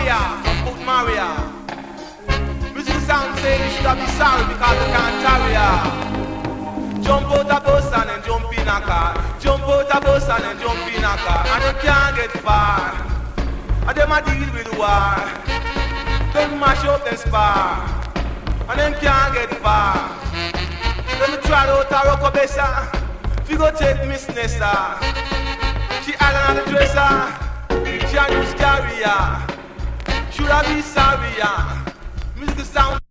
Maria from Port Maria. Music sound say you should have been sorry because you can't tarry ya. Jump out a bus and then jump in a car. Jump out a bus and then jump in a car. And you can't get far. And them a deal with war. Them mash up them spar. And them can't get far. Them try out a rockabessa. Fi go take Miss Nessa. She had another dresser. She a new carrier. Should I be sorry? Music sound.